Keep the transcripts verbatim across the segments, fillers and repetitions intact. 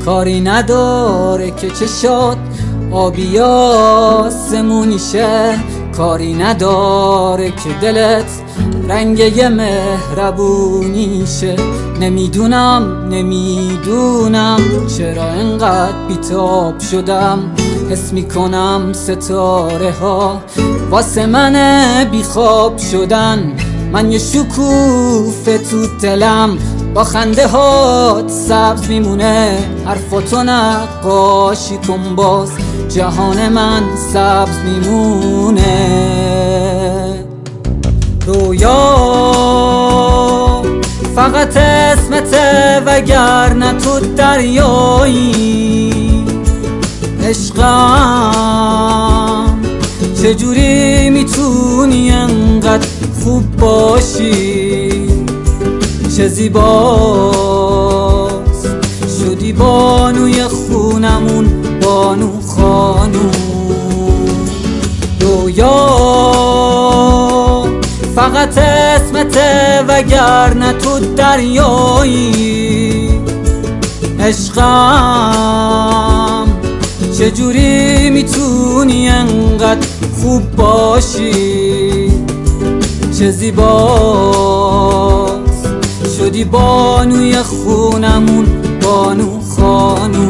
کاری نداره که چشات آبی آسمونیشه، کاری نداره که دلت رنگ مهربونیشه. نمیدونم نمیدونم چرا انقدر بیتاب شدم، حس میکنم ستاره ها واسه من بیخواب شدن. من یه شکوفه تو دلم با خنده هات سبز میمونه، حرفاتو نقاشی کن باز جهان من سبز میمونه. رویا فقط اسمته وگرنه تو دریایی. عشقم چجوری میتونی انقدر خوب باشی، چه زیباست شدی بانوی خونمون، بانو خانوم. رویا فقط اسمته وگرنه تو دریایی. عشقم چجوری میتونی انقدر خوب باشی، چه زیباست شدی بانوی خونمون، بانو خانوم.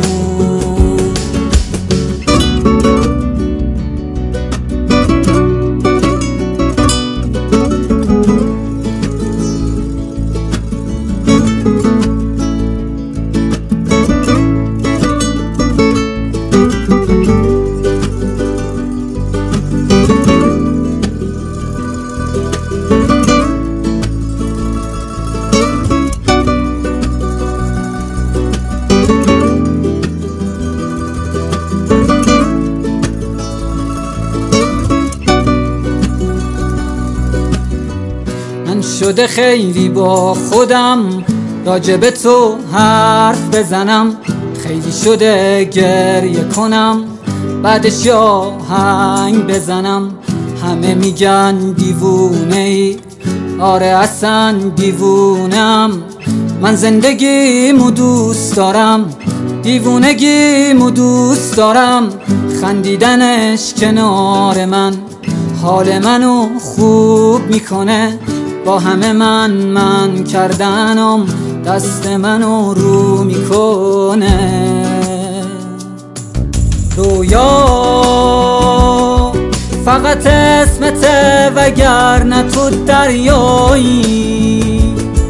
شده خیلی با خودم راجب تو حرف بزنم، خیلی شده گریه کنم بعدش یا هنگ بزنم. همه میگن دیوونه ای، آره اصلا دیوونم. من زندگیمو دوست دارم، دیوونگیمو دوست دارم. خندیدنش کنار من حال منو خوب میکنه، با همه من من کردنم دست منو رو میکنه. رویا فقط اسمته وگرنه تو دریایی.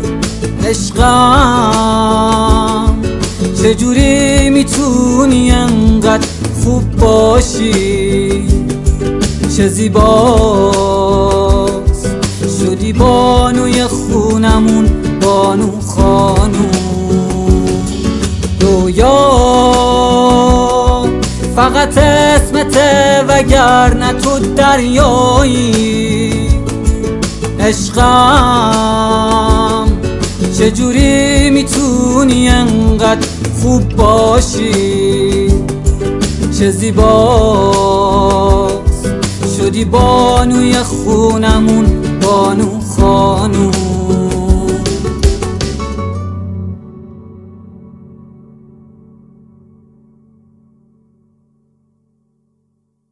عشقم چجوری میتونی انقدر خوب باشی، چه زیباست شدی بانوی خونمون، بانو خانوم. رویا فقط اسمته وگرنه تو دریایی. عشقم چجوری میتونی انقدر خوب باشی، چه زیباست شدی بانوی خونمون، بانو خانوم.